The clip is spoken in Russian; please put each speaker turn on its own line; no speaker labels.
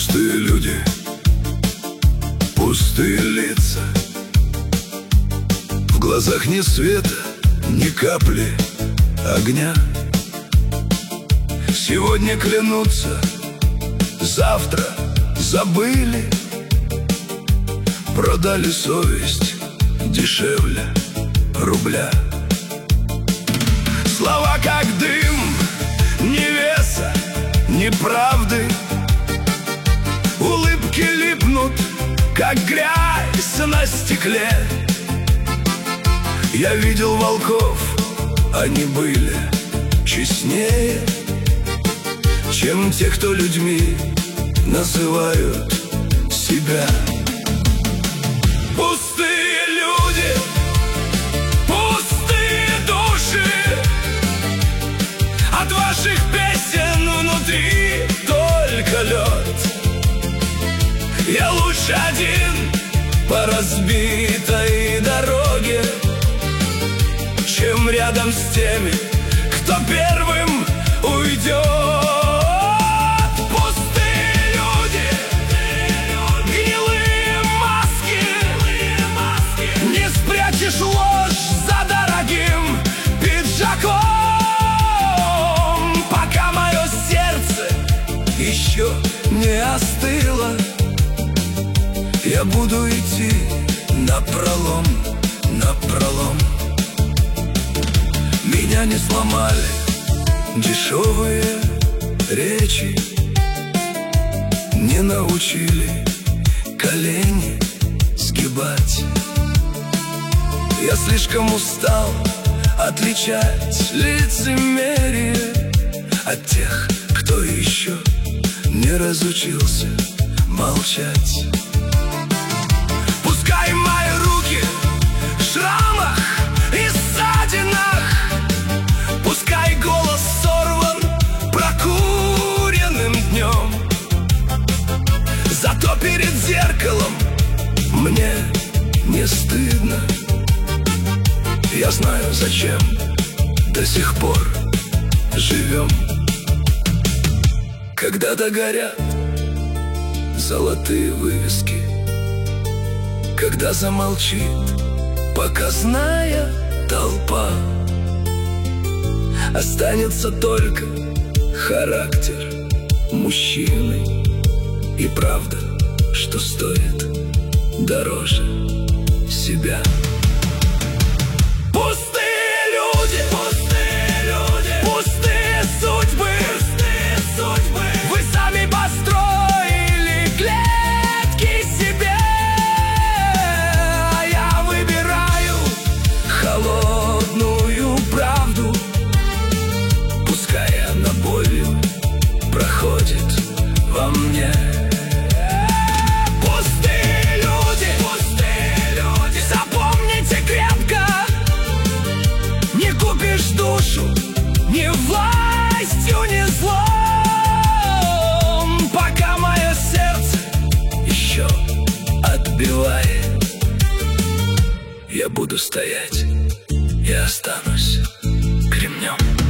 Пустые люди, пустые лица, в глазах ни света, ни капли огня. Сегодня клянутся, завтра забыли, продали совесть дешевле рубля. Слова как дым, ни веса, ни правды. Улыбки липнут, как грязь на стекле. Я видел волков, они были честнее, чем те, кто людьми называют себя. Пустые люди, пустые души, от ваших песен внутри только лед. Я лучше один по разбитой дороге, чем рядом с теми, кто первым уйдет. Пустые люди, гнилые маски, не спрячешь ложь за дорогим пиджаком. Пока мое сердце еще не остыло, я буду идти напролом, напролом. Меня не сломали дешевые речи, не научили колени сгибать. Я слишком устал отличать лицемерие от тех, кто еще не разучился молчать. Пускай мои руки в шрамах и ссадинах, пускай голос сорван прокуренным днем, зато перед зеркалом мне не стыдно. Я знаю, зачем до сих пор живем. Когда догорят золотые вывески, когда замолчит показная толпа, останется только характер мужчины и правда, что стоит дороже себя. Пустые люди, пустые люди, пустые судьбы, пустые судьбы. Вы сами построили клетки себе, а я выбираю холодную правду. Пускай она болью проходит во мне. Пустые люди, запомните крепко: не купишь душу ни властью, ни злом. Пока мое сердце еще отбивает, я буду стоять и останусь кремнем.